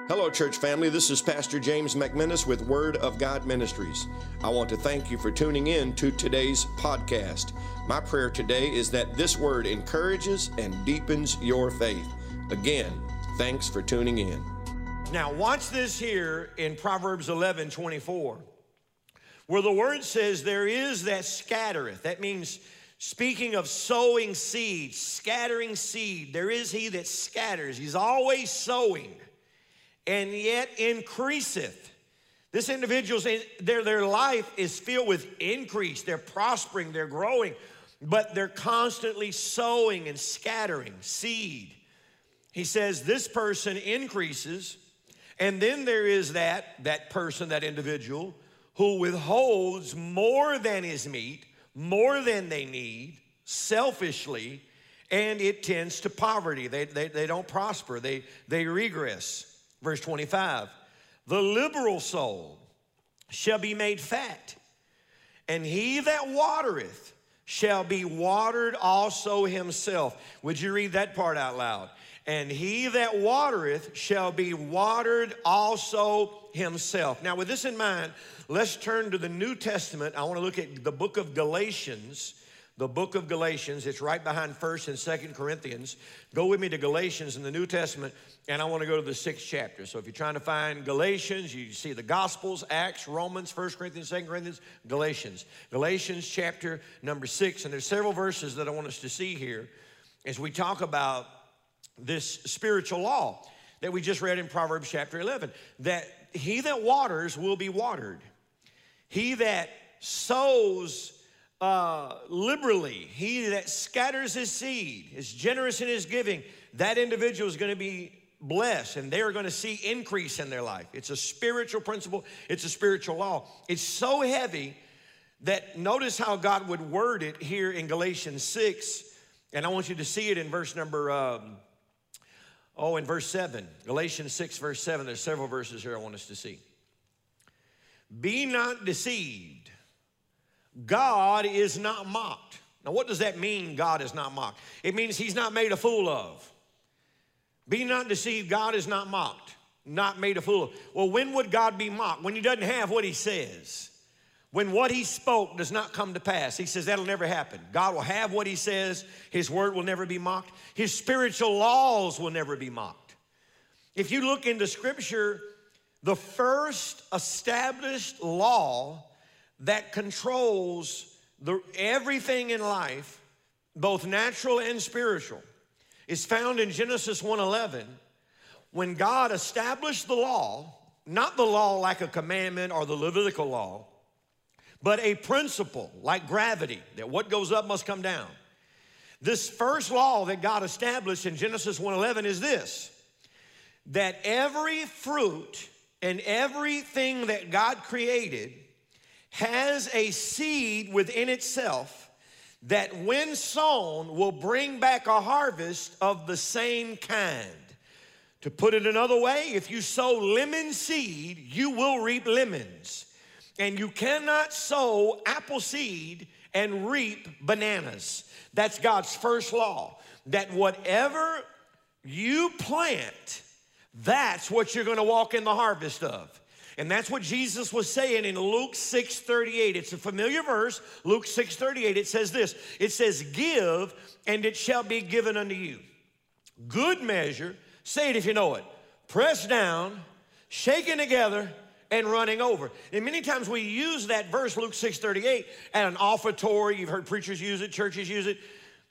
Hello, church family. This is Pastor James McMinnis with Word of God Ministries. I want to thank you for tuning in to today's podcast. My prayer today is that this word encourages and deepens your faith. Again, thanks for tuning in. Now, watch this here in Proverbs 11:24, where the word says, there is that scattereth. That means, speaking of sowing seed, scattering seed, there is he that scatters. He's always sowing, and yet increaseth. This individual's, their life is filled with increase. They're prospering, they're growing, but they're constantly sowing and scattering seed. He says this person increases, and then there is that person, that individual, who withholds more than is meet, more than they need, selfishly, and it tends to poverty. They don't prosper, they regress. Verse 25, the liberal soul shall be made fat, and he that watereth shall be watered also himself. Would you read that part out loud? And he that watereth shall be watered also himself. Now, with this in mind, let's turn to the New Testament. I want to look at the book of Galatians. The book of Galatians, it's right behind 1st and 2nd Corinthians. Go with me to Galatians in the New Testament, and I want to go to the 6th chapter. So if you're trying to find Galatians, you see the Gospels, Acts, Romans, 1 Corinthians, 2 Corinthians, Galatians. Galatians chapter number 6, and there's several verses that I want us to see here as we talk about this spiritual law that we just read in Proverbs chapter 11, that he that waters will be watered. He that sows liberally, he that scatters his seed, is generous in his giving, that individual is going to be blessed, and they are going to see increase in their life. It's a spiritual principle. It's a spiritual law. It's so heavy that notice how God would word it here in Galatians 6, and I want you to see it in verse number, in verse 7. Galatians 6, verse 7. There's several verses here I want us to see. Be not deceived. God is not mocked. Now, what does that mean, God is not mocked? It means he's not made a fool of. Be not deceived, God is not mocked, not made a fool of. Well, when would God be mocked? When he doesn't have what he says. When what he spoke does not come to pass. He says that'll never happen. God will have what he says. His word will never be mocked. His spiritual laws will never be mocked. If you look into Scripture, the first established law that controls everything in life, both natural and spiritual, is found in Genesis 1:11, when God established the law, not the law like a commandment or the Levitical law, but a principle like gravity, that what goes up must come down. This first law that God established in Genesis 1:11 is this, that every fruit and everything that God created has a seed within itself that when sown will bring back a harvest of the same kind. To put it another way, if you sow lemon seed, you will reap lemons. And you cannot sow apple seed and reap bananas. That's God's first law, that whatever you plant, that's what you're going to walk in the harvest of. And that's what Jesus was saying in Luke 6:38. It's a familiar verse, Luke 6:38. It says this, it says, give, and it shall be given unto you. Good measure, say it if you know it, pressed down, shaken together, and running over. And many times we use that verse, Luke 6:38, at an offertory. You've heard preachers use it, churches use it.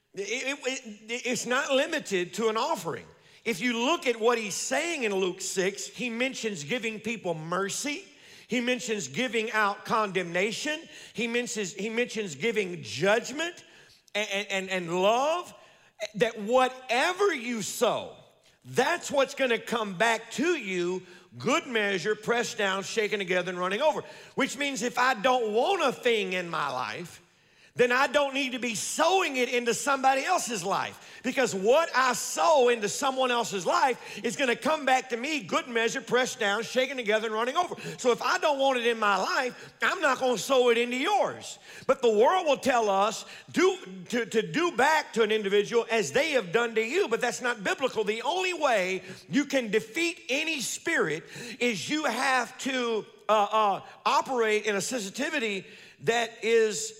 It's not limited to an offering. If you look at what he's saying in Luke 6, he mentions giving people mercy. He mentions giving out condemnation. He mentions giving judgment and love. That whatever you sow, that's what's going to come back to you, good measure, pressed down, shaken together, and running over. Which means if I don't want a thing in my life then I don't need to be sowing it into somebody else's life. Because what I sow into someone else's life is going to come back to me, good measure, pressed down, shaken together, and running over. So if I don't want it in my life, I'm not going to sow it into yours. But the world will tell us to do back to an individual as they have done to you, but that's not biblical. The only way you can defeat any spirit is you have to operate in a sensitivity that is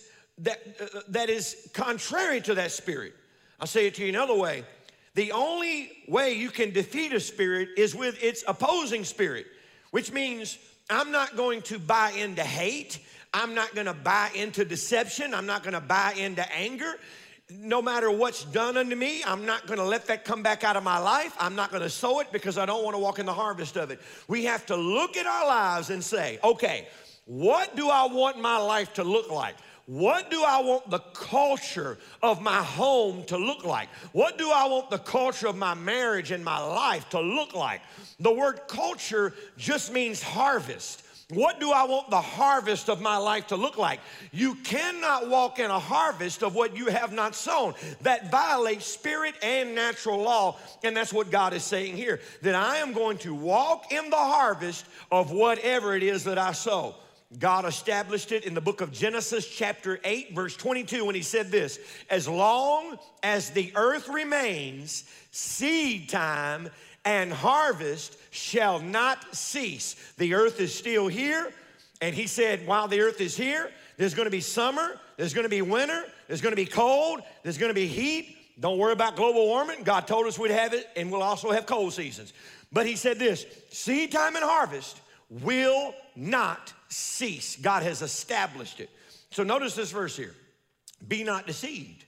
contrary to that spirit. I'll say it to you another way. The only way you can defeat a spirit is with its opposing spirit, which means I'm not going to buy into hate. I'm not going to buy into deception. I'm not going to buy into anger. No matter what's done unto me, I'm not going to let that come back out of my life. I'm not going to sow it because I don't want to walk in the harvest of it. We have to look at our lives and say, okay, what do I want my life to look like? What do I want the culture of my home to look like? What do I want the culture of my marriage and my life to look like? The word culture just means harvest. What do I want the harvest of my life to look like? You cannot walk in a harvest of what you have not sown. That violates spirit and natural law, and that's what God is saying here, that I am going to walk in the harvest of whatever it is that I sow. God established it in the book of Genesis chapter 8, verse 22, when he said this, as long as the earth remains, seed time and harvest shall not cease. The earth is still here, and he said, while the earth is here, there's going to be summer, there's going to be winter, there's going to be cold, there's going to be heat. Don't worry about global warming. God told us we'd have it, and we'll also have cold seasons. But he said this, seed time and harvest will not cease. God has established it. So notice this verse here. Be not deceived.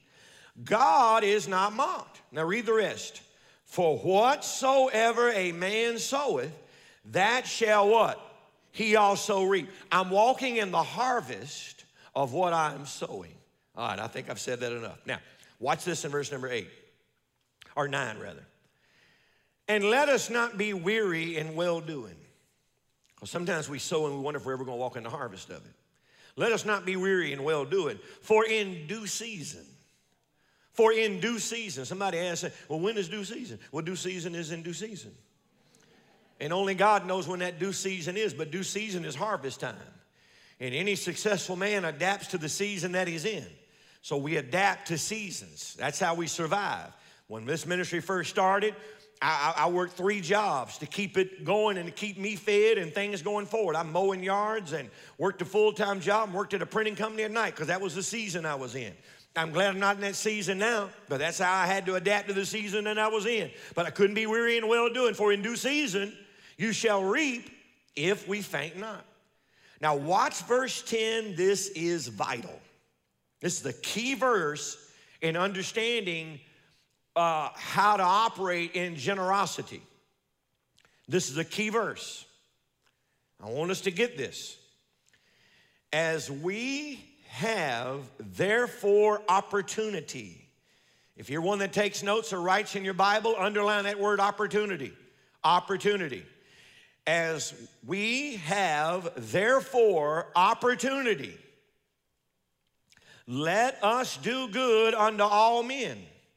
God is not mocked. Now read the rest. For whatsoever a man soweth, that shall what? He also reap. I'm walking in the harvest of what I'm sowing. All right, I think I've said that enough. Now, watch this in verse number 8, or 9 rather. And let us not be weary in well-doing. Because sometimes we sow and we wonder if we're ever going to walk in the harvest of it. Let us not be weary in well-doing, for in due season. For in due season. Somebody asked, well, when is due season? Well, due season is in due season. And only God knows when that due season is, but due season is harvest time. And any successful man adapts to the season that he's in. So we adapt to seasons. That's how we survive. When this ministry first started, I worked 3 jobs to keep it going and to keep me fed and things going forward. I'm mowing yards and worked a full-time job and worked at a printing company at night because that was the season I was in. I'm glad I'm not in that season now, but that's how I had to adapt to the season that I was in. But I couldn't be weary in well-doing, for in due season you shall reap if we faint not. Now watch verse 10. This is vital. This is the key verse in understanding how to operate in generosity. This is a key verse. I want us to get this. As we have therefore opportunity. If you're one that takes notes or writes in your Bible, underline that word opportunity. Opportunity. As we have therefore opportunity, let us do good unto all men,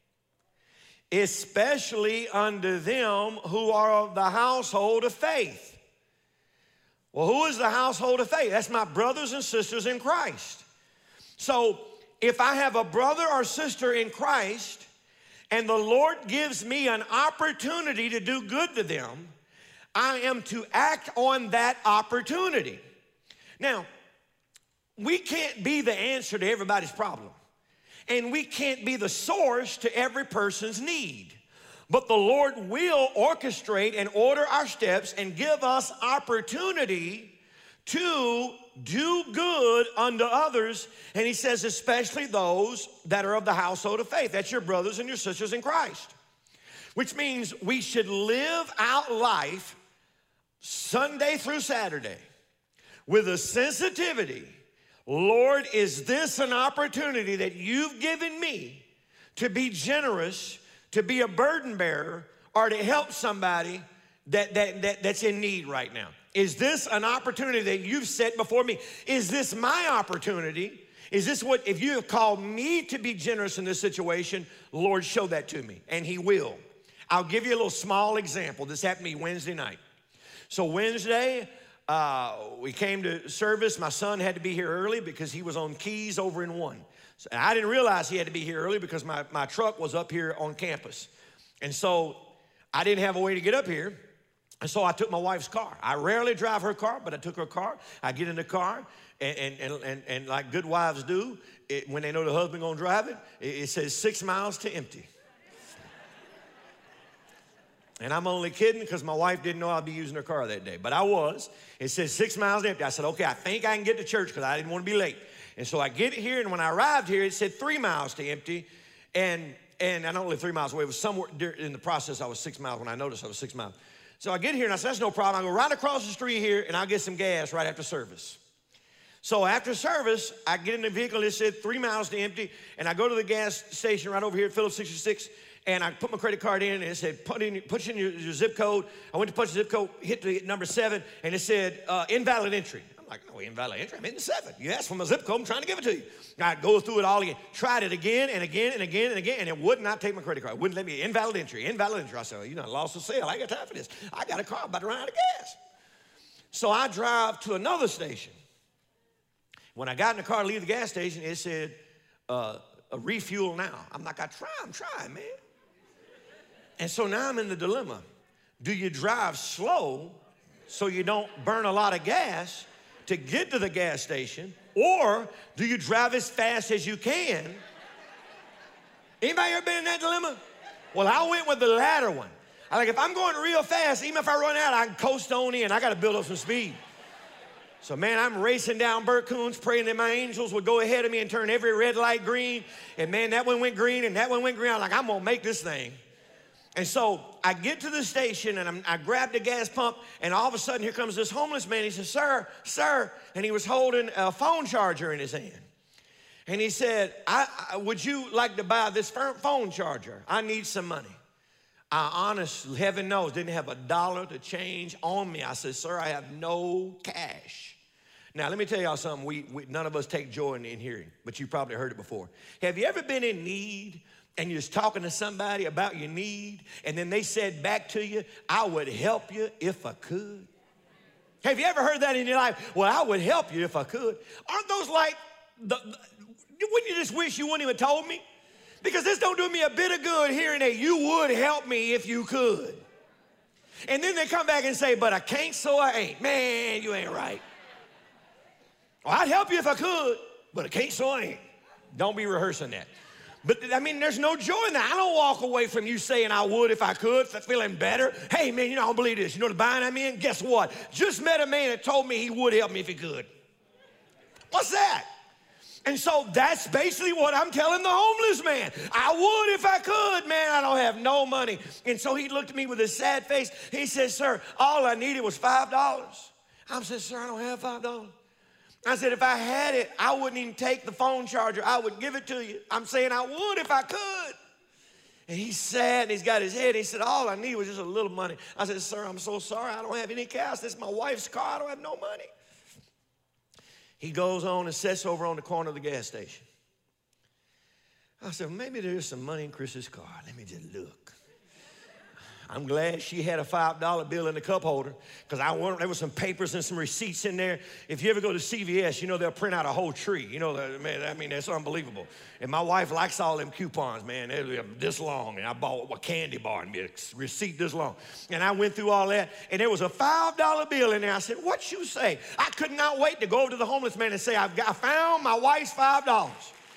especially unto them who are of the household of faith. Well, who is the household of faith? That's my brothers and sisters in Christ. So if I have a brother or sister in Christ and the Lord gives me an opportunity to do good to them, I am to act on that opportunity. Now, we can't be the answer to everybody's problem. And we can't be the source to every person's need. But the Lord will orchestrate and order our steps and give us opportunity to do good unto others. And he says, especially those that are of the household of faith. That's your brothers and your sisters in Christ. Which means we should live out life Sunday through Saturday with a sensitivity. Lord, is this an opportunity that you've given me to be generous, to be a burden bearer, or to help somebody that's in need right now? Is this an opportunity that you've set before me? Is this my opportunity? Is this what, if you have called me to be generous in this situation, Lord, show that to me, and he will. I'll give you a little small example. This happened to me Wednesday night. So Wednesday, we came to service. My son had to be here early because he was on keys over in 1. So I didn't realize he had to be here early because my truck was up here on campus. And so I didn't have a way to get up here. And so I took my wife's car. I rarely drive her car, but I took her car. I get in the car, and like good wives do, when they know the husband gonna drive it, it says 6 miles to empty. And I'm only kidding because my wife didn't know I'd be using her car that day, but I was. It says 6 miles to empty. I said, okay, I think I can get to church because I didn't want to be late. And so I get here, and when I arrived here, it said 3 miles to empty, and I don't live 3 miles away. It was somewhere in the process I was 6 miles when I noticed I was 6 miles. So I get here, and I said, that's no problem. I go right across the street here, and I'll get some gas right after service. So after service, I get in the vehicle. It said 3 miles to empty, and I go to the gas station right over here at Phillips 66, and I put my credit card in, and it said, put in your zip code. I went to punch the zip code, hit the number 7, and it said, invalid entry. I'm like, no, invalid entry. I'm in the 7. You asked for my zip code. I'm trying to give it to you. I go through it all again. Tried it again and again and again and again, and it would not take my credit card. It wouldn't let me. Invalid entry, invalid entry. I said, well, you done lost the sale. I ain't got time for this. I got a car, about to run out of gas. So I drive to another station. When I got in the car to leave the gas station, it said, a refuel now. I'm like, I'm trying, man. And so now I'm in the dilemma. Do you drive slow so you don't burn a lot of gas to get to the gas station, or do you drive as fast as you can? Anybody ever been in that dilemma? Well, I went with the latter one. If I'm going real fast, even if I run out, I can coast on in. I got to build up some speed. So, man, I'm racing down Bert Coons, praying that my angels would go ahead of me and turn every red light green. And, man, that one went green and that one went green. I'm like, I'm going to make this thing. And so I get to the station, and I grab the gas pump, and all of a sudden, here comes this homeless man. He says, sir, and he was holding a phone charger in his hand. And he said, would you like to buy this phone charger? I need some money. I honestly, heaven knows, didn't have $1 to change on me. I said, sir, I have no cash. Now, let me tell y'all something. We none of us take joy in hearing, but you probably heard it before. Have you ever been in need, and you're talking to somebody about your need, and then they said back to you, I would help you if I could? Have you ever heard that in your life? Well, I would help you if I could. Aren't those like, wouldn't you just wish you wouldn't even told me? Because this don't do me a bit of good hearing that you would help me if you could. And then they come back and say, but I can't, so I ain't. Man, you ain't right. Well, I'd help you if I could, but I can't, so I ain't. Don't be rehearsing that. But, I mean, there's no joy in that. I don't walk away from you saying I would if I could, feeling better. Hey, man, I don't believe this. You know the bind I'm in? Guess what? Just met a man that told me he would help me if he could. What's that? And so that's basically what I'm telling the homeless man. I would if I could, man. I don't have no money. And so he looked at me with a sad face. He says, sir, all I needed was $5. I said, sir, I don't have $5. I said, if I had it, I wouldn't even take the phone charger. I would give it to you. I'm saying I would if I could. And he's sad, and he's got his head. He said, all I need was just a little money. I said, sir, I'm so sorry. I don't have any cash. This is my wife's car. I don't have no money. He goes on and sits over on the corner of the gas station. I said, maybe there's some money in Chris's car. Let me just look. I'm glad she had a $5 bill in the cup holder, because there was some papers and some receipts in there. If you ever go to CVS, they'll print out a whole tree. Man, I mean, that's unbelievable. And my wife likes all them coupons, man. They're this long, and I bought a candy bar and a receipt this long. And I went through all that, and there was a $5 bill in there. I said, what you say? I could not wait to go over to the homeless man and say, I found my wife's $5.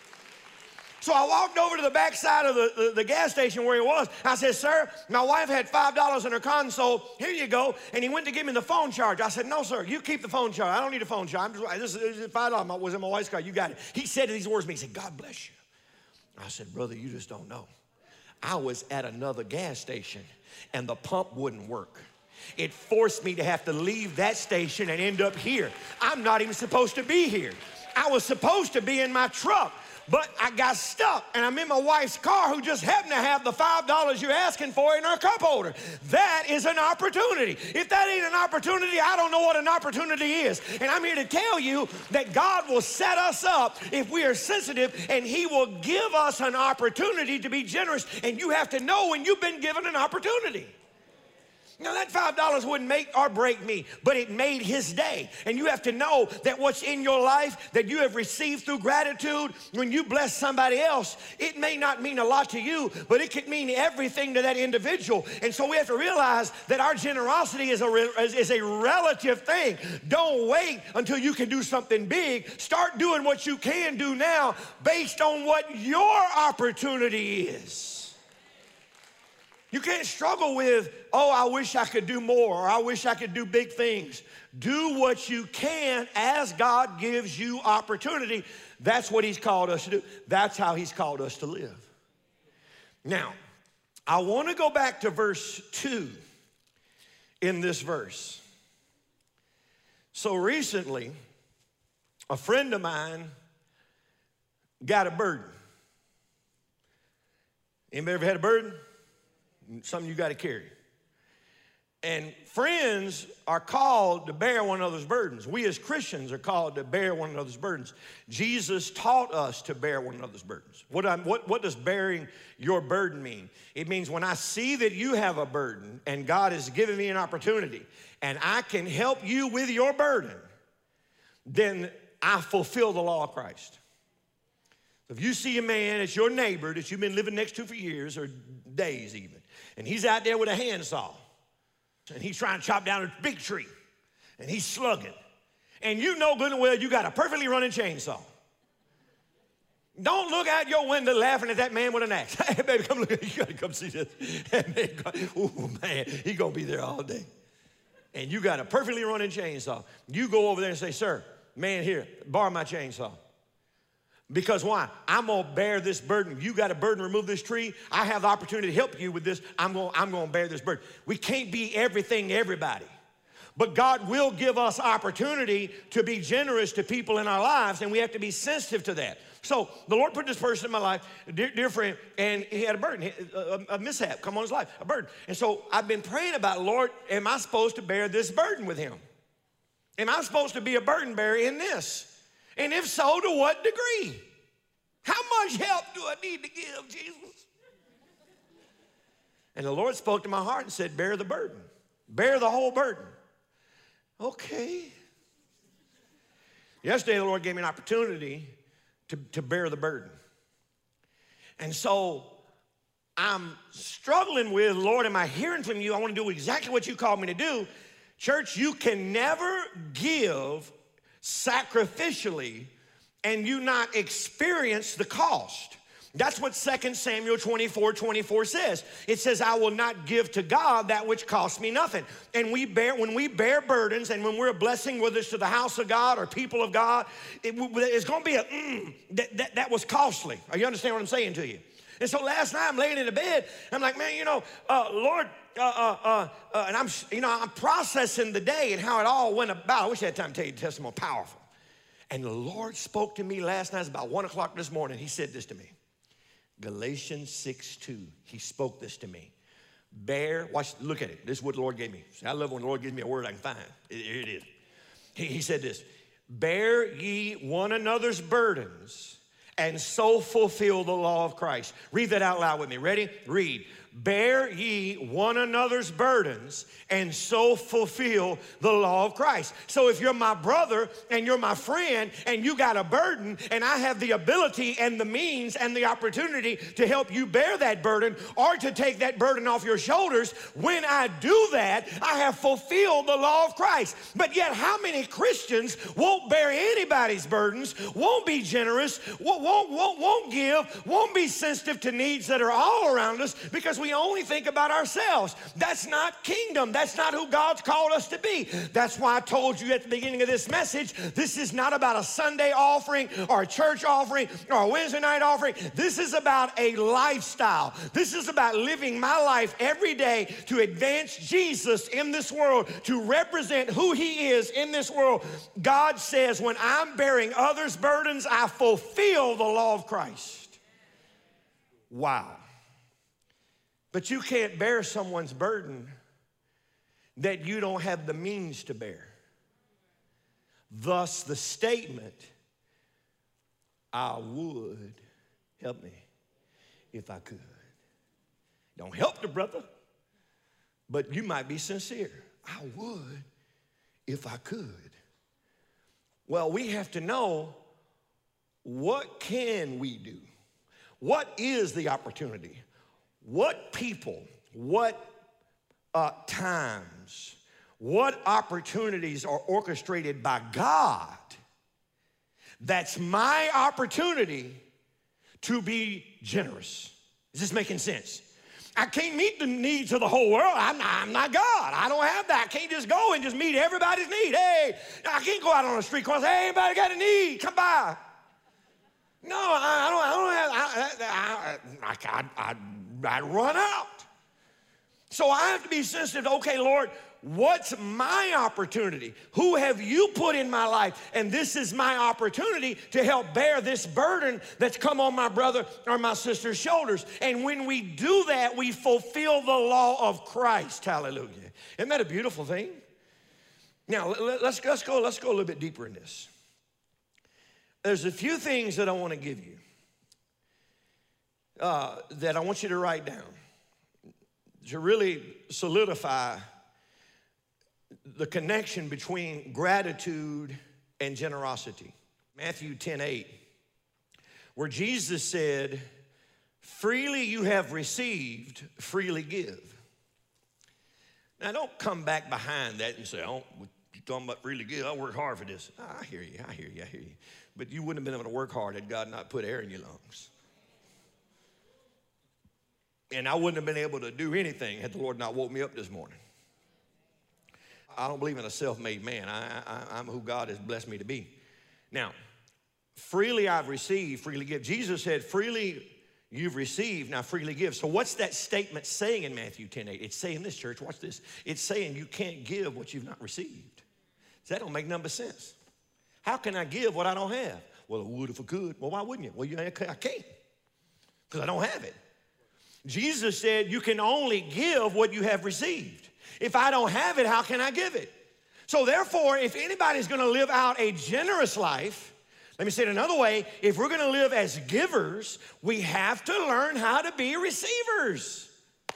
So I walked over to the back side of the gas station where he was. I said, sir, my wife had $5 in her console. Here you go. And he went to give me the phone charger. I said, no, sir, you keep the phone charger. I don't need a phone charger. This is $5 was in my wife's car. You got it. He said these words to me. He said, God bless you. I said, brother, you just don't know. I was at another gas station, and the pump wouldn't work. It forced me to have to leave that station and end up here. I'm not even supposed to be here. I was supposed to be in my truck. but I got stuck, and I'm in my wife's car who just happened to have the $5 you're asking for in her cup holder. That is an opportunity. If that ain't an opportunity, I don't know what an opportunity is. And I'm here to tell you that God will set us up if we are sensitive, and He will give us an opportunity to be generous. And you have to know when you've been given an opportunity. Now, that $5 wouldn't make or break me, but it made his day. And you have to know that what's in your life that you have received through gratitude, when you bless somebody else, it may not mean a lot to you, but it could mean everything to that individual. And so we have to realize that our generosity is a relative thing. Don't wait until you can do something big. Start doing what you can do now based on what your opportunity is. You can't struggle with, oh, I wish I could do more, or I wish I could do big things. Do what you can as God gives you opportunity. That's what He's called us to do. That's how He's called us to live. Now, I want to go back to verse 2 in this verse. So recently, a friend of mine got a burden. Anybody ever had a burden? Something you got to carry. And friends are called to bear one another's burdens. We as Christians are called to bear one another's burdens. Jesus taught us to bear one another's burdens. What does bearing your burden mean? It means when I see that you have a burden and God has given me an opportunity and I can help you with your burden, then I fulfill the law of Christ. If you see a man, it's your neighbor that you've been living next to for years or days even, and he's out there with a handsaw, and he's trying to chop down a big tree, and he's slugging, and you know good and well you got a perfectly running chainsaw. Don't look out your window laughing at that man with an axe. Hey, baby, come look. You got to come see this. Oh, man, he's going to be there all day. And you got a perfectly running chainsaw. You go over there and say, sir, man, here, borrow my chainsaw. Because why? I'm going to bear this burden. You got a burden to remove this tree. I have the opportunity to help you with this. I'm going to bear this burden. We can't be everything to everybody. But God will give us opportunity to be generous to people in our lives, and we have to be sensitive to that. So the Lord put this person in my life, dear friend, and he had a burden, a mishap come on his life, a burden. And so I've been praying about, Lord, am I supposed to bear this burden with him? Am I supposed to be a burden bearer in this? And if so, to what degree? How much help do I need to give, Jesus? And the Lord spoke to my heart and said, bear the burden. Bear the whole burden. Okay. Yesterday, the Lord gave me an opportunity to bear the burden. And so I'm struggling with, Lord, am I hearing from you? I want to do exactly what you called me to do. Church, you can never give sacrificially and you not experience the cost. That's what 2 Samuel 24:24 says. It says, I will not give to God that which costs me nothing. And when we bear burdens and when we're a blessing, whether it's to the house of God or people of God, it's going to be that was costly. You understand what I'm saying to you? And so last night I'm laying in the bed. I'm like, man, Lord, and I'm processing the day and how it all went about. I wish I had time to tell you the testimony, powerful. And the Lord spoke to me last night. It was about 1 o'clock this morning. He said this to me. Galatians 6:2. He spoke this to me. Look at it. This is what the Lord gave me. See, I love when the Lord gives me a word I can find. Here it is. He said this. Bear ye one another's burdens and so fulfill the law of Christ. Read that out loud with me. Ready? Read. Bear ye one another's burdens and so fulfill the law of Christ. So if you're my brother and you're my friend and you got a burden and I have the ability and the means and the opportunity to help you bear that burden or to take that burden off your shoulders, when I do that, I have fulfilled the law of Christ. But yet how many Christians won't bear anybody's burdens, won't be generous, won't give, won't be sensitive to needs that are all around us because because we only think about ourselves. That's not kingdom. That's not who God's called us to be. That's why I told you at the beginning of this message, this is not about a Sunday offering or a church offering or a Wednesday night offering. This is about a lifestyle. This is about living my life every day to advance Jesus in this world, to represent who he is in this world. God says, when I'm bearing others' burdens, I fulfill the law of Christ. Wow. But you can't bear someone's burden that you don't have the means to bear. Thus the statement, I would, help me if I could. Don't help the brother, but you might be sincere. I would if I could. Well, we have to know, what can we do? What is the opportunity? What people, what times, what opportunities are orchestrated by God that's my opportunity to be generous? Is this making sense? I can't meet the needs of the whole world. I'm not God. I don't have that. I can't just go and just meet everybody's need. Hey, I can't go out on the street corner and say, hey, anybody got a need? Come by. No, I don't have, I'd run out. So I have to be sensitive to, okay, Lord, what's my opportunity? Who have you put in my life? And this is my opportunity to help bear this burden that's come on my brother or my sister's shoulders. And when we do that, we fulfill the law of Christ. Hallelujah. Isn't that a beautiful thing? Now, let's go a little bit deeper in this. There's a few things that I want to give you that I want you to write down to really solidify the connection between gratitude and generosity. Matthew 10:8, where Jesus said, freely you have received, freely give. Now, don't come back behind that and say, oh, you're talking about freely give. I work hard for this. I hear you. But you wouldn't have been able to work hard had God not put air in your lungs. And I wouldn't have been able to do anything had the Lord not woke me up this morning. I don't believe in a self-made man. I'm who God has blessed me to be. Now, freely I've received, freely give. Jesus said, freely you've received, now freely give. So what's that statement saying in Matthew 10:8? It's saying this, church, watch this. It's saying you can't give what you've not received. That don't make number sense. How can I give what I don't have? Well, I would if I could. Well, why wouldn't you? Well, I can't, because I don't have it. Jesus said you can only give what you have received. If I don't have it, how can I give it? So therefore, if anybody's going to live out a generous life, let me say it another way, if we're going to live as givers, we have to learn how to be receivers.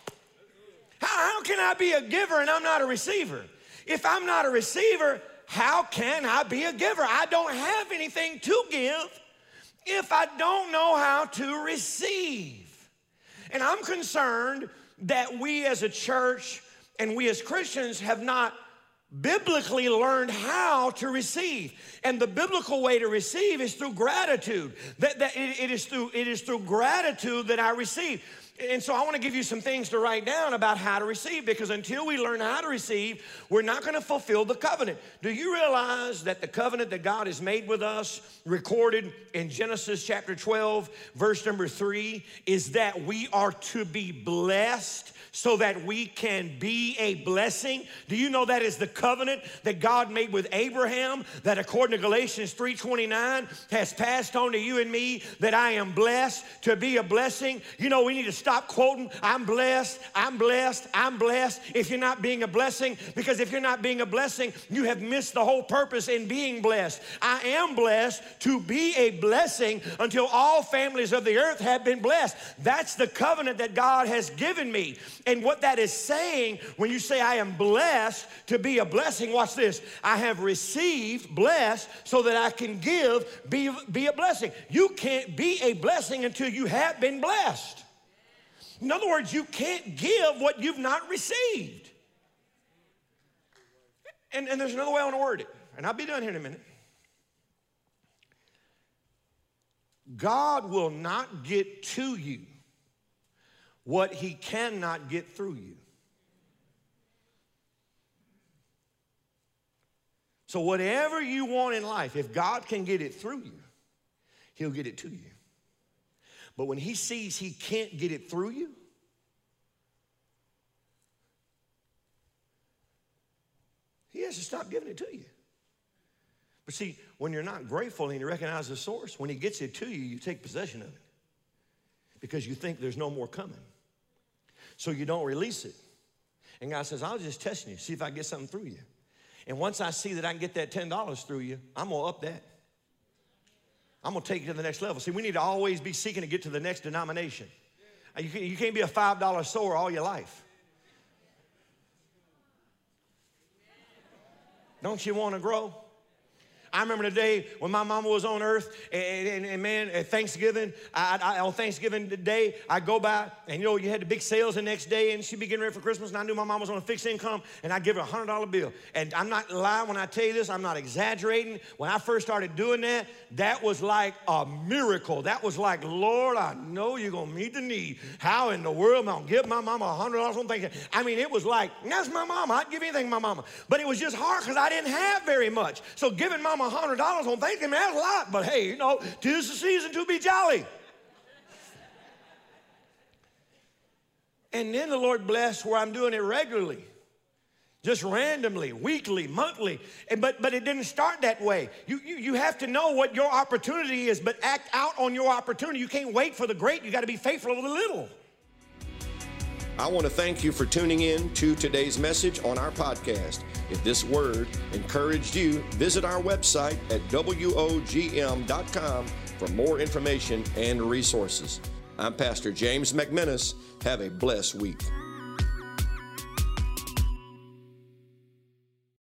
How can I be a giver and I'm not a receiver? If I'm not a receiver, how can I be a giver? I don't have anything to give if I don't know how to receive. And I'm concerned that we as a church and we as Christians have not biblically learned how to receive. And the biblical way to receive is through gratitude. It is through gratitude that I receive. And so I want to give you some things to write down about how to receive, because until we learn how to receive, we're not going to fulfill the covenant. Do you realize that the covenant that God has made with us, recorded in Genesis chapter 12, verse number 3, is that we are to be blessed so that we can be a blessing? Do you know that is the covenant that God made with Abraham, that according to Galatians 3:29 has passed on to you and me, that I am blessed to be a blessing? You know, we need to stop quoting, I'm blessed, I'm blessed, I'm blessed, if you're not being a blessing, because if you're not being a blessing, you have missed the whole purpose in being blessed. I am blessed to be a blessing until all families of the earth have been blessed. That's the covenant that God has given me. And what that is saying, when you say I am blessed to be a blessing, watch this. I have received, blessed, so that I can give, be a blessing. You can't be a blessing until you have been blessed. In other words, you can't give what you've not received. And there's another way I want to word it, and I'll be done here in a minute. God will not get to you what he cannot get through you. So whatever you want in life, if God can get it through you, he'll get it to you. But when he sees he can't get it through you, he has to stop giving it to you. But see, when you're not grateful and you recognize the source, when he gets it to you, you take possession of it because you think there's no more coming. So you don't release it. And God says, I'll just test you, see if I can get something through you. And once I see that I can get that $10 through you, I'm going to up that. I'm going to take it to the next level. See, we need to always be seeking to get to the next denomination. You can't be a $5 sower all your life. Don't you want to grow? I remember the day when my mama was on earth, and man, at Thanksgiving, on Thanksgiving Day, I go by, and you know, you had the big sales the next day, and she'd be getting ready for Christmas, and I knew my mom was on a fixed income, and I'd give her a $100 bill. And I'm not lying when I tell you this, I'm not exaggerating. When I first started doing that, that was like a miracle. That was like, Lord, I know you're going to meet the need. How in the world am I going to give my mama $100 on Thanksgiving? I mean, it was like, that's my mama. I'd give anything to my mama. But it was just hard because I didn't have very much. So giving mama $100 on Thanksgiving, that's a lot, but hey, you know, 'tis the season to be jolly. And then the Lord blessed where I'm doing it regularly, just randomly, weekly, monthly. But it didn't start that way. You have to know what your opportunity is, but act out on your opportunity. You can't wait for the great. You got to be faithful over the little. I want to thank you for tuning in to today's message on our podcast. If this word encouraged you, visit our website at WOGM.com for more information and resources. I'm Pastor James McMinnis. Have a blessed week.